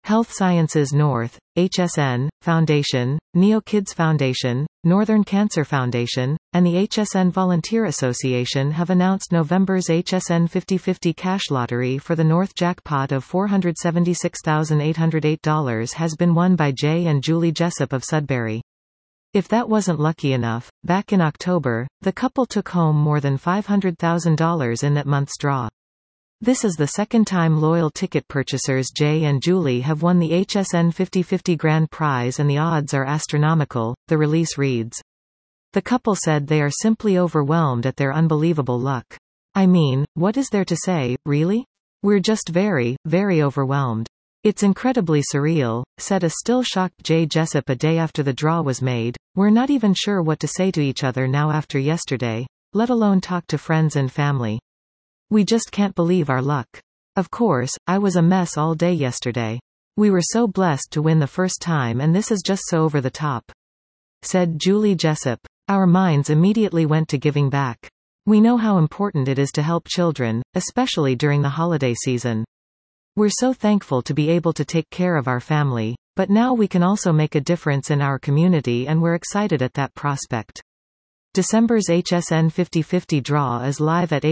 Health Sciences North, HSN, Foundation, Neo Kids Foundation, Northern Cancer Foundation, and the HSN Volunteer Association have announced November's HSN 50/50 cash lottery for the North jackpot of $476,808 has been won by Jay and Julie Jessup of Sudbury. If that wasn't lucky enough, back in October, the couple took home more than $500,000 in that month's draw. This is the second time loyal ticket purchasers Jay and Julie have won the HSN 50/50 grand prize, and the odds are astronomical, the release reads. The couple said they are simply overwhelmed at their unbelievable luck. I mean, what is there to say, really? We're just very, very overwhelmed. It's incredibly surreal, said a still shocked Jay Jessup a day after the draw was made. We're not even sure what to say to each other now after yesterday, let alone talk to friends and family. We just can't believe our luck. Of course, I was a mess all day yesterday. We were so blessed to win the first time, and this is just so over the top, said Julie Jessup. Our minds immediately went to giving back. We know how important it is to help children, especially during the holiday season. We're so thankful to be able to take care of our family, but now we can also make a difference in our community, and we're excited at that prospect. December's HSN 50/50 draw is live at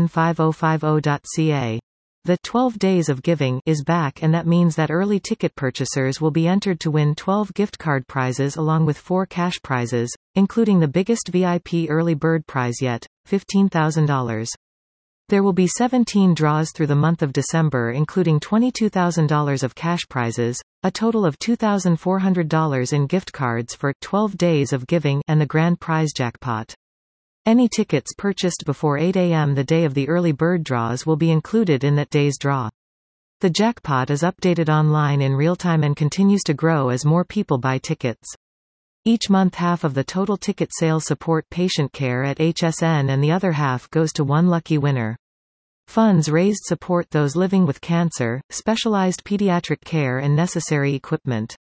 hsn5050.ca. The 12 Days of Giving is back, and that means that early ticket purchasers will be entered to win 12 gift card prizes along with 4 cash prizes, including the biggest VIP early bird prize yet, $15,000. There will be 17 draws through the month of December, including $22,000 of cash prizes, a total of $2,400 in gift cards for 12 Days of Giving, and the grand prize jackpot. Any tickets purchased before 8 a.m. the day of the early bird draws will be included in that day's draw. The jackpot is updated online in real time and continues to grow as more people buy tickets. Each month, half of the total ticket sales support patient care at HSN, and the other half goes to one lucky winner. Funds raised support those living with cancer, specialized pediatric care, and necessary equipment.